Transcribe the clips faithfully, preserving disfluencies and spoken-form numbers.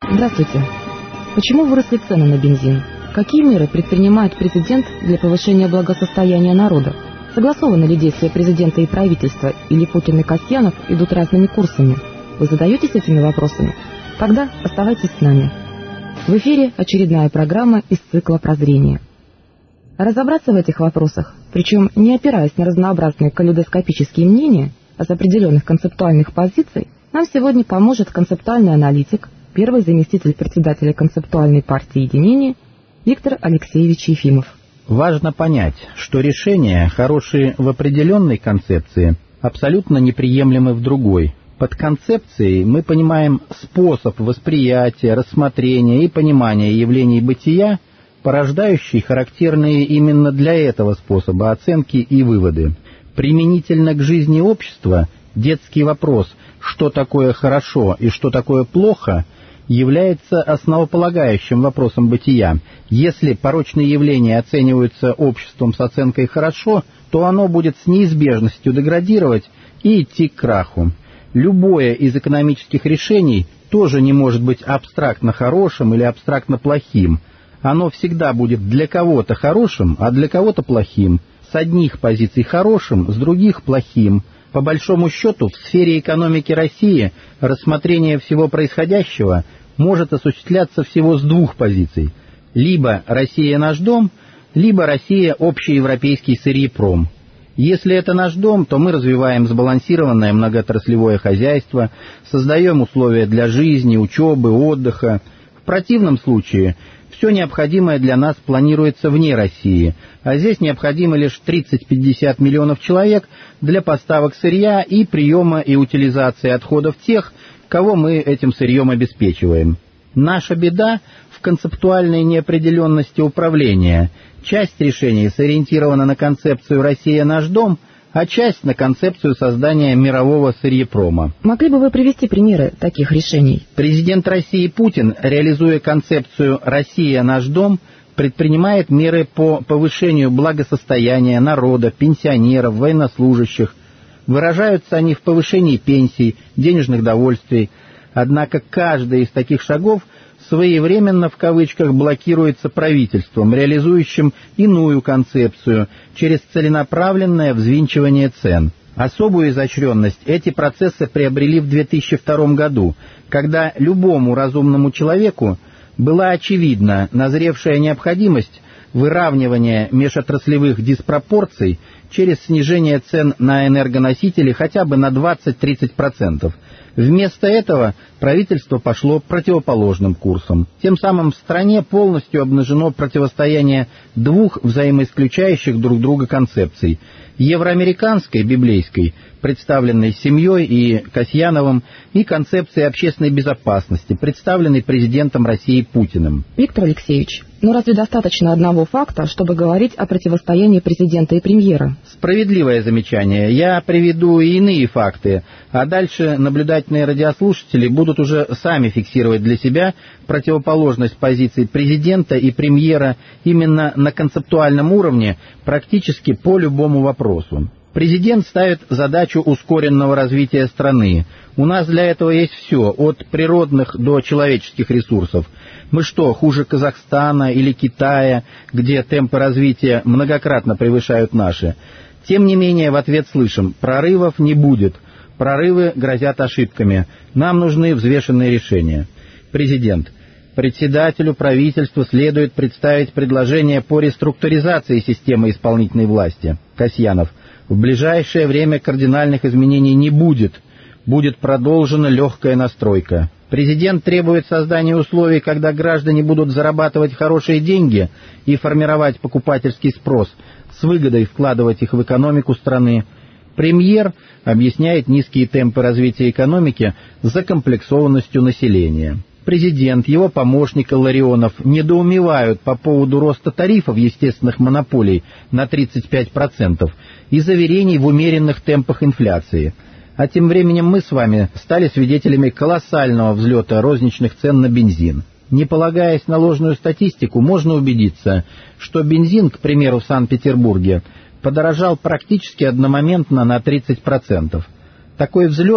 Здравствуйте. Почему выросли цены на бензин? Какие меры предпринимает президент для повышения благосостояния народа? Согласованы ли действия президента и правительства, или Путин и Касьянов идут разными курсами? Вы задаетесь этими вопросами? Тогда оставайтесь с нами. В эфире очередная программа из цикла «Прозрение». Разобраться в этих вопросах, причем не опираясь на разнообразные калейдоскопические мнения, а с определенных концептуальных позиций, нам сегодня поможет концептуальный аналитик, первый заместитель председателя концептуальной партии «Единение» Виктор Алексеевич Ефимов. Важно понять, что решения, хорошие в определенной концепции, абсолютно неприемлемы в другой. Под концепцией мы понимаем способ восприятия, рассмотрения и понимания явлений бытия, порождающий характерные именно для этого способа оценки и выводы. Применительно к жизни общества детский вопрос «что такое хорошо и что такое плохо» является основополагающим вопросом бытия. Если порочные явления оцениваются обществом с оценкой «хорошо», то оно будет с неизбежностью деградировать и идти к краху. Любое из экономических решений тоже не может быть абстрактно хорошим или абстрактно плохим. Оно всегда будет для кого-то хорошим, а для кого-то плохим. С одних позиций хорошим, с других плохим. По большому счету, в сфере экономики России рассмотрение всего происходящего может осуществляться всего с двух позиций. Либо «Россия наш дом», либо «Россия общеевропейский сырьепром». Если это наш дом, то мы развиваем сбалансированное многоотраслевое хозяйство, создаем условия для жизни, учебы, отдыха. В противном случае все необходимое для нас планируется вне России, а здесь необходимо лишь тридцать-пятьдесят миллионов человек для поставок сырья и приема и утилизации отходов тех, кого мы этим сырьем обеспечиваем. Наша беда в концептуальной неопределенности управления. Часть решений сориентирована на концепцию «Россия наш дом», а часть на концепцию создания мирового сырьепрома. Могли бы вы привести примеры таких решений? Президент России Путин, реализуя концепцию «Россия наш дом», предпринимает меры по повышению благосостояния народа, пенсионеров, военнослужащих. Выражаются они в повышении пенсий, денежных довольствий. Однако каждый из таких шагов своевременно в кавычках блокируется правительством, реализующим иную концепцию через целенаправленное взвинчивание цен. Особую изощренность эти процессы приобрели в две тысячи втором году, когда любому разумному человеку была очевидна назревшая необходимость выравнивания межотраслевых диспропорций через снижение цен на энергоносители хотя бы на двадцать-тридцать процентов. Вместо этого правительство пошло противоположным курсом. Тем самым в стране полностью обнажено противостояние двух взаимоисключающих друг друга концепций – евроамериканской, библейской, представленной семьей и Касьяновым, и концепции общественной безопасности, представленной президентом России Путиным. Виктор Алексеевич, ну разве достаточно одного факта, чтобы говорить о противостоянии президента и премьера? Справедливое замечание. Я приведу и иные факты, а дальше наблюдательные радиослушатели будут уже сами фиксировать для себя противоположность позиций президента и премьера именно на концептуальном уровне практически по любому вопросу. Президент ставит задачу ускоренного развития страны. У нас для этого есть все, от природных до человеческих ресурсов. Мы что, хуже Казахстана или Китая, где темпы развития многократно превышают наши? Тем не менее, в ответ слышим: прорывов не будет, прорывы грозят ошибками, нам нужны взвешенные решения. Президент. Председателю правительства следует представить предложение по реструктуризации системы исполнительной власти. Касьянов. В ближайшее время кардинальных изменений не будет. Будет продолжена легкая настройка. Президент требует создания условий, когда граждане будут зарабатывать хорошие деньги и формировать покупательский спрос, с выгодой вкладывать их в экономику страны. Премьер объясняет низкие темпы развития экономики закомплексованностью населения. Президент, его помощник Илларионов недоумевают по поводу роста тарифов естественных монополий на тридцать пять процентов и заверений в умеренных темпах инфляции. А тем временем мы с вами стали свидетелями колоссального взлета розничных цен на бензин. Не полагаясь на ложную статистику, можно убедиться, что бензин, к примеру, в Санкт-Петербурге подорожал практически одномоментно на тридцать процентов. Такой взлет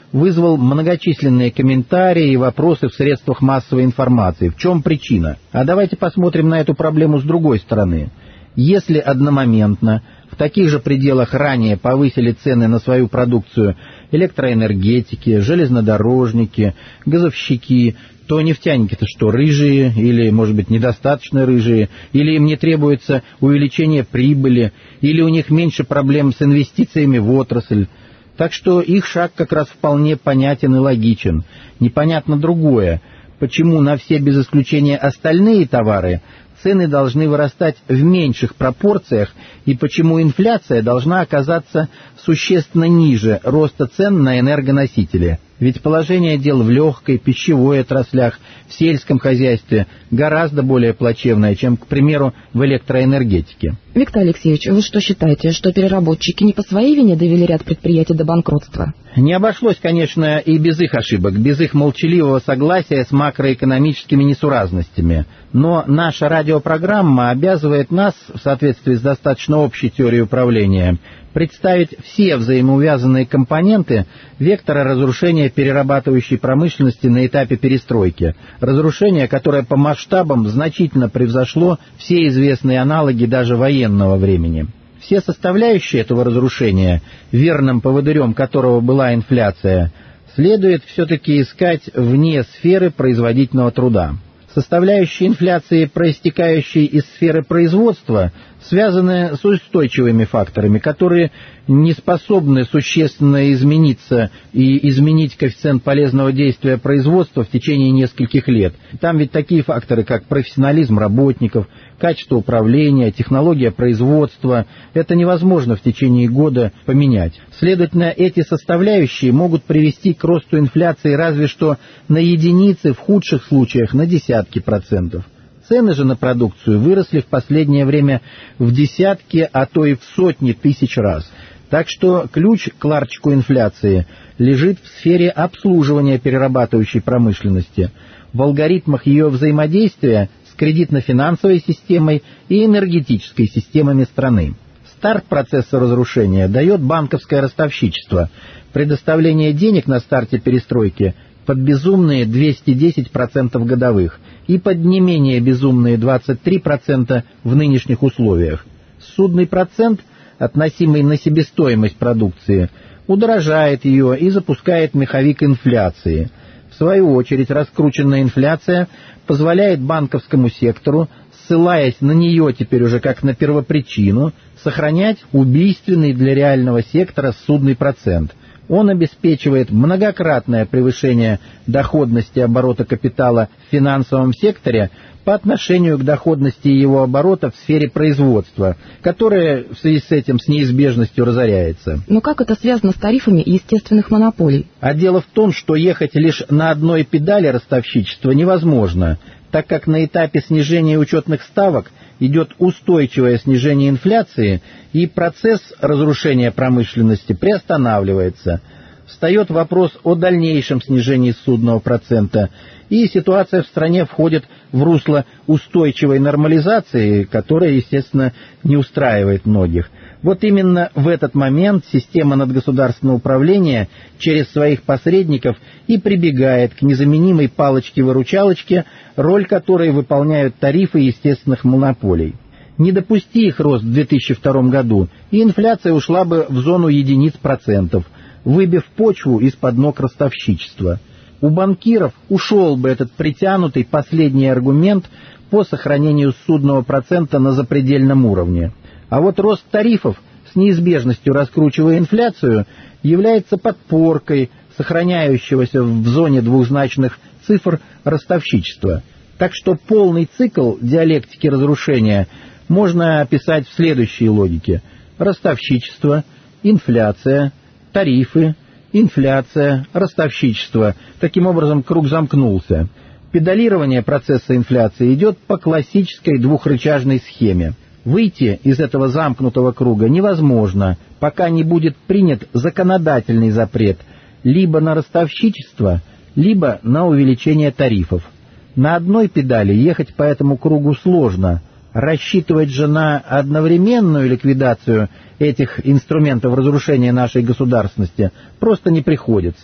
вызвал многочисленные комментарии и вопросы в средствах массовой информации. В чем причина? А давайте посмотрим на эту проблему с другой стороны. Если одномоментно в таких же пределах ранее повысили цены на свою продукцию электроэнергетики, железнодорожники, газовщики, то нефтяники-то что, рыжие или, может быть, недостаточно рыжие, или им не требуется увеличение прибыли, или у них меньше проблем с инвестициями в отрасль. Так что их шаг как раз вполне понятен и логичен. Непонятно другое, почему на все без исключения остальные товары цены должны вырастать в меньших пропорциях и почему инфляция должна оказаться существенно ниже роста цен на энергоносители. Ведь положение дел в легкой, пищевой отраслях, в сельском хозяйстве гораздо более плачевное, чем, к примеру, в электроэнергетике. Виктор Алексеевич, вы что считаете, что переработчики не по своей вине довели ряд предприятий до банкротства? Не обошлось, конечно, и без их ошибок, без их молчаливого согласия с макроэкономическими несуразностями. Но наша радиопрограмма обязывает нас, в соответствии с достаточно общей теорией управления, представить все взаимоувязанные компоненты вектора разрушения перерабатывающей промышленности на этапе перестройки. Разрушение, которое по масштабам значительно превзошло все известные аналоги даже военного времени. Все составляющие этого разрушения, верным поводырем которого была инфляция, следует все-таки искать вне сферы производительного труда. Составляющие инфляции, проистекающие из сферы производства, связаны с устойчивыми факторами, которые не способны существенно измениться и изменить коэффициент полезного действия производства в течение нескольких лет. Там ведь такие факторы, как профессионализм работников, качество управления, технология производства, это невозможно в течение года поменять. Следовательно, эти составляющие могут привести к росту инфляции разве что на единицы, в худших случаях на десятки процентов. Цены же на продукцию выросли в последнее время в десятки, а то и в сотни тысяч раз. Так что ключ к ларчику инфляции лежит в сфере обслуживания перерабатывающей промышленности, в алгоритмах ее взаимодействия с кредитно-финансовой системой и энергетической системами страны. Старт процесса разрушения дает банковское ростовщичество, предоставление денег на старте перестройки под безумные двести десять процентов годовых и под не менее безумные двадцать три процента в нынешних условиях. Судный процент, относимый на себестоимость продукции, удорожает ее и запускает меховик инфляции. В свою очередь, раскрученная инфляция позволяет банковскому сектору, ссылаясь на нее теперь уже как на первопричину, сохранять убийственный для реального сектора судный процент. Он обеспечивает многократное превышение доходности оборота капитала в финансовом секторе по отношению к доходности его оборота в сфере производства, которая в связи с этим с неизбежностью разоряется. Но как это связано с тарифами естественных монополий? А дело в том, что ехать лишь на одной педали ростовщичества невозможно, так как на этапе снижения учетных ставок идет устойчивое снижение инфляции, и процесс разрушения промышленности приостанавливается. Встает вопрос о дальнейшем снижении судного процента, и ситуация в стране входит в русло устойчивой нормализации, которая, естественно, не устраивает многих. Вот именно в этот момент система надгосударственного управления через своих посредников и прибегает к незаменимой палочке-выручалочке, роль которой выполняют тарифы естественных монополий. Не допусти их рост в две тысячи втором году, и инфляция ушла бы в зону единиц процентов, выбив почву из-под ног ростовщичества. У банкиров ушел бы этот притянутый последний аргумент по сохранению судного процента на запредельном уровне. А вот рост тарифов, с неизбежностью раскручивая инфляцию, является подпоркой сохраняющегося в зоне двухзначных цифр ростовщичества. Так что полный цикл диалектики разрушения можно описать в следующей логике. Ростовщичество, инфляция, тарифы, инфляция, ростовщичество. Таким образом, круг замкнулся. Педалирование процесса инфляции идет по классической двухрычажной схеме. Выйти из этого замкнутого круга невозможно, пока не будет принят законодательный запрет либо на ростовщичество, либо на увеличение тарифов. На одной педали ехать по этому кругу сложно. Рассчитывать же на одновременную ликвидацию этих инструментов разрушения нашей государственности просто не приходится.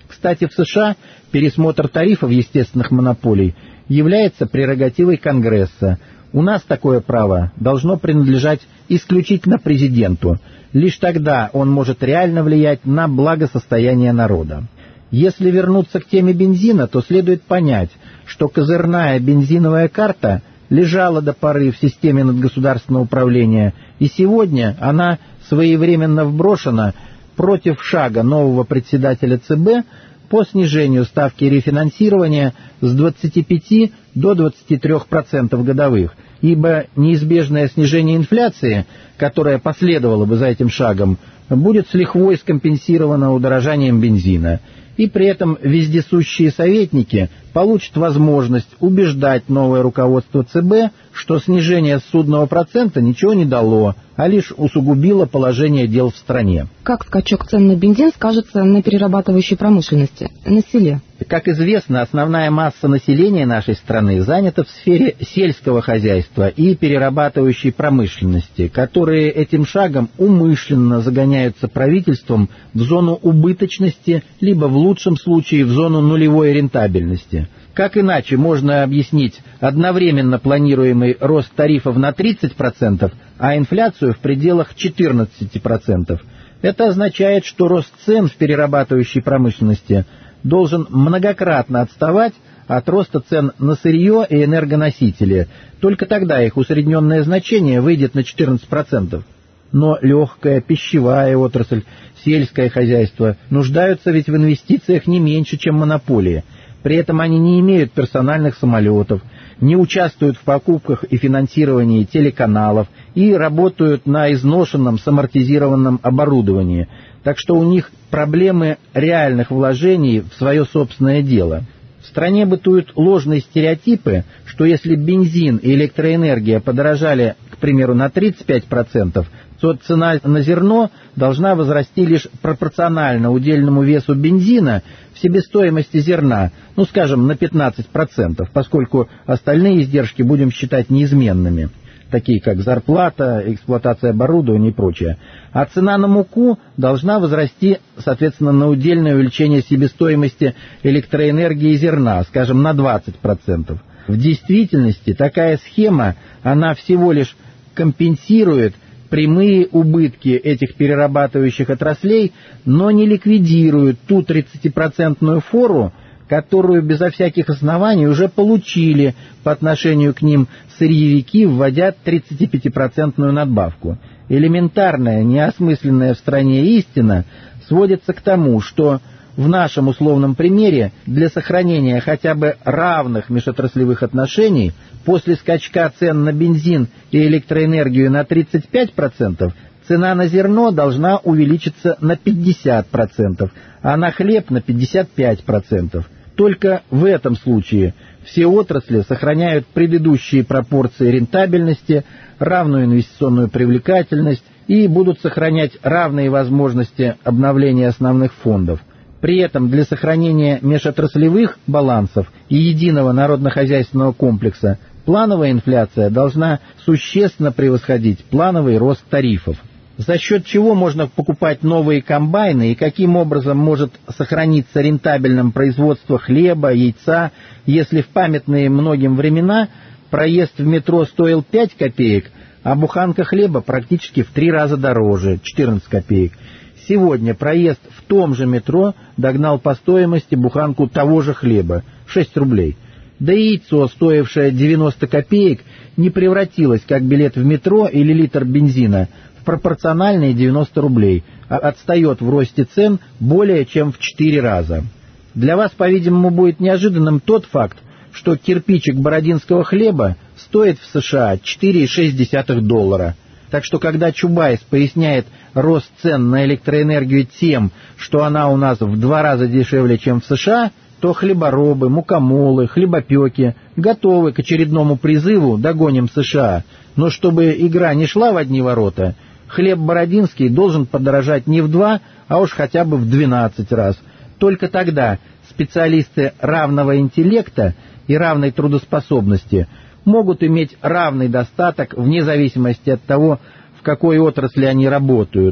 Кстати, в США пересмотр тарифов естественных монополий является прерогативой Конгресса. У нас такое право должно принадлежать исключительно президенту. Лишь тогда он может реально влиять на благосостояние народа. Если вернуться к теме бензина, то следует понять, что козырная бензиновая карта лежала до поры в системе надгосударственного управления, и сегодня она своевременно вброшена против шага нового председателя ЦБ по снижению ставки рефинансирования с двадцати пяти до двадцати трёх процентов годовых, ибо неизбежное снижение инфляции, которое последовало бы за этим шагом, будет с лихвой скомпенсировано удорожанием бензина. И при этом вездесущие советники получат возможность убеждать новое руководство ЦБ, что снижение ссудного процента ничего не дало, а лишь усугубило положение дел в стране. Как скачок цен на бензин скажется на перерабатывающей промышленности, на селе? Как известно, основная масса населения нашей страны занята в сфере сельского хозяйства и перерабатывающей промышленности, которые этим шагом умышленно загоняются правительством в зону убыточности, либо в лучшем случае в зону нулевой рентабельности. Как иначе можно объяснить одновременно планируемый рост тарифов на тридцать процентов, а инфляцию в пределах четырнадцати процентов? Это означает, что рост цен в перерабатывающей промышленности должен многократно отставать от роста цен на сырье и энергоносители. Только тогда их усредненное значение выйдет на четырнадцать процентов. Но легкая, пищевая отрасль, сельское хозяйство нуждаются ведь в инвестициях не меньше, чем монополии. При этом они не имеют персональных самолетов, не участвуют в покупках и финансировании телеканалов и работают на изношенном самортизированном оборудовании. Так что у них проблемы реальных вложений в свое собственное дело. В стране бытуют ложные стереотипы, что если бензин и электроэнергия подорожали, к примеру, на тридцать пять процентов, то цена на зерно должна возрасти лишь пропорционально удельному весу бензина в себестоимости зерна, ну, скажем, на пятнадцать процентов, поскольку остальные издержки будем считать неизменными, такие как зарплата, эксплуатация оборудования и прочее. А цена на муку должна возрасти, соответственно, на удельное увеличение себестоимости электроэнергии и зерна, скажем, на двадцать процентов. В действительности такая схема, она всего лишь компенсирует прямые убытки этих перерабатывающих отраслей, но не ликвидирует ту тридцатипроцентную фору, которую безо всяких оснований уже получили по отношению к ним сырьевики, вводя тридцатипятипроцентную надбавку. Элементарная, неосмысленная в стране истина сводится к тому, что в нашем условном примере для сохранения хотя бы равных межотраслевых отношений после скачка цен на бензин и электроэнергию на тридцать пять процентов цена на зерно должна увеличиться на пятьдесят процентов, а на хлеб на пятьдесят пять процентов. Только в этом случае все отрасли сохраняют предыдущие пропорции рентабельности, равную инвестиционную привлекательность и будут сохранять равные возможности обновления основных фондов. При этом для сохранения межотраслевых балансов и единого народно-хозяйственного комплекса плановая инфляция должна существенно превосходить плановый рост тарифов. За счет чего можно покупать новые комбайны и каким образом может сохраниться рентабельным производство хлеба, яйца, если в памятные многим времена проезд в метро стоил пять копеек, а буханка хлеба практически в три раза дороже, четырнадцать копеек. Сегодня проезд в том же метро догнал по стоимости буханку того же хлеба, шесть рублей. Да и яйцо, стоившее девяносто копеек, не превратилось, как билет в метро или литр бензина, в пропорциональные девяносто рублей, а отстает в росте цен более чем в четыре раза. Для вас, по-видимому, будет неожиданным тот факт, что кирпичик бородинского хлеба стоит в США четыре целых шесть десятых доллара. Так что, когда Чубайс поясняет рост цен на электроэнергию тем, что она у нас в два раза дешевле, чем в США, то хлеборобы, мукомолы, хлебопеки готовы к очередному призыву «Догоним США». Но чтобы игра не шла в одни ворота, хлеб бородинский должен подорожать не в два, а уж хотя бы в двенадцать раз. Только тогда специалисты равного интеллекта и равной трудоспособности могут иметь равный достаток вне зависимости от того, в какой отрасли они работают,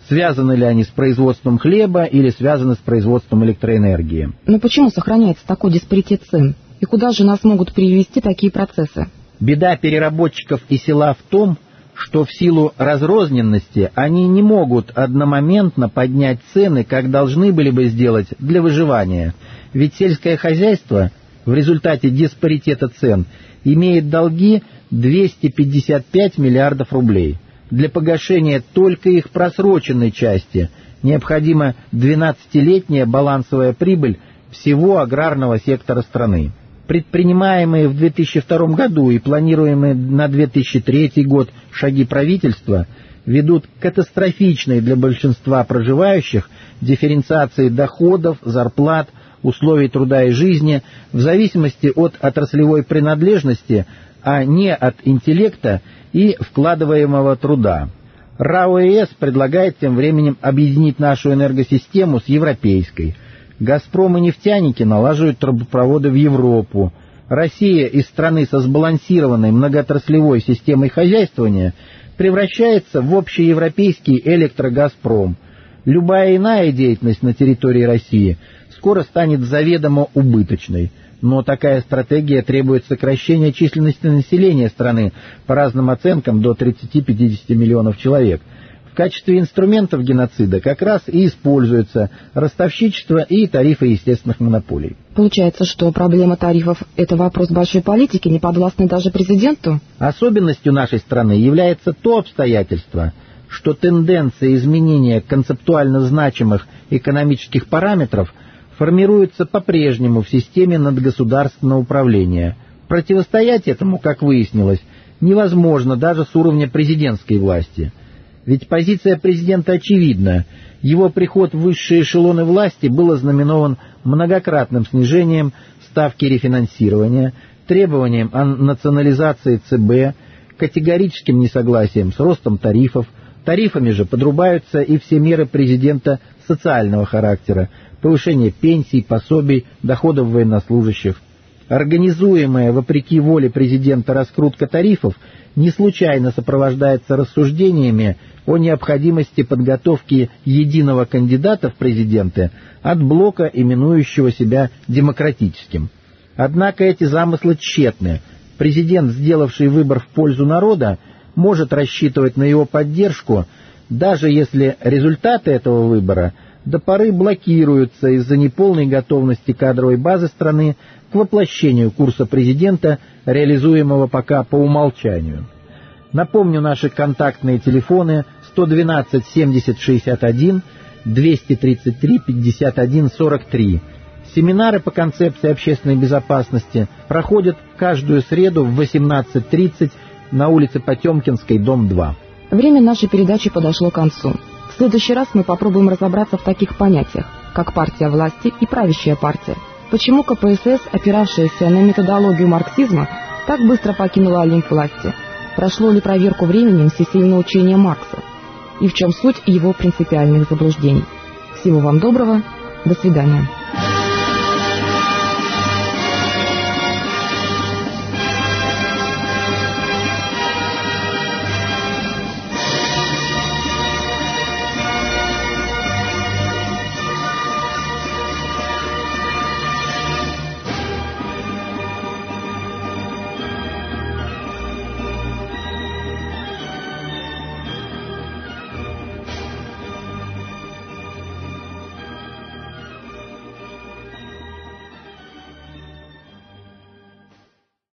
связаны ли они с производством хлеба или связаны с производством электроэнергии. Но почему сохраняется такой диспаритет цен? И куда же нас могут привести такие процессы? Беда переработчиков и села в том, что в силу разрозненности они не могут одномоментно поднять цены, как должны были бы сделать для выживания. Ведь сельское хозяйство в результате диспаритета цен имеет долги двести пятьдесят пять миллиардов рублей. Для погашения только их просроченной части необходима двенадцатилетняя балансовая прибыль всего аграрного сектора страны. Предпринимаемые в две тысячи втором году и планируемые на две тысячи третий год шаги правительства ведут к катастрофичной для большинства проживающих дифференциации доходов, зарплат, условий труда и жизни в зависимости от отраслевой принадлежности, а не от интеллекта и вкладываемого труда. РАО ЕС предлагает тем временем объединить нашу энергосистему с европейской. «Газпром» и нефтяники налаживают трубопроводы в Европу. Россия из страны со сбалансированной многоотраслевой системой хозяйствования превращается в общеевропейский электрогазпром. Любая иная деятельность на территории России скоро станет заведомо убыточной. Но такая стратегия требует сокращения численности населения страны, по разным оценкам до тридцати-пятидесяти миллионов человек. В качестве инструментов геноцида как раз и используются ростовщичество и тарифы естественных монополий. Получается, что проблема тарифов – это вопрос большой политики, не подвластный даже президенту? Особенностью нашей страны является то обстоятельство, что тенденция изменения концептуально значимых экономических параметров формируется по-прежнему в системе надгосударственного управления. Противостоять этому, как выяснилось, невозможно даже с уровня президентской власти. Ведь позиция президента очевидна. Его приход в высшие эшелоны власти был ознаменован многократным снижением ставки рефинансирования, требованием о национализации ЦБ, категорическим несогласием с ростом тарифов. Тарифами же подрубаются и все меры президента социального характера, повышение пенсий, пособий, доходов военнослужащих. Организуемая вопреки воле президента раскрутка тарифов не случайно сопровождается рассуждениями о необходимости подготовки единого кандидата в президенты от блока, именующего себя демократическим. Однако эти замыслы тщетны. Президент, сделавший выбор в пользу народа, может рассчитывать на его поддержку, даже если результаты этого выбора до поры блокируются из-за неполной готовности кадровой базы страны к воплощению курса президента, реализуемого пока по умолчанию. Напомню, наши контактные телефоны сто двенадцать семьдесят шестьдесят один, двести тридцать три пятьдесят один сорок три. Семинары по концепции общественной безопасности проходят каждую среду в восемнадцать тридцать на улице Потемкинской, дом два. Время нашей передачи подошло к концу. В следующий раз мы попробуем разобраться в таких понятиях, как партия власти и правящая партия. Почему ка пэ эс эс, опиравшаяся на методологию марксизма, так быстро покинула олимп власти? Прошло ли проверку временем всесильное учение Маркса? И в чем суть его принципиальных заблуждений? Всего вам доброго. До свидания.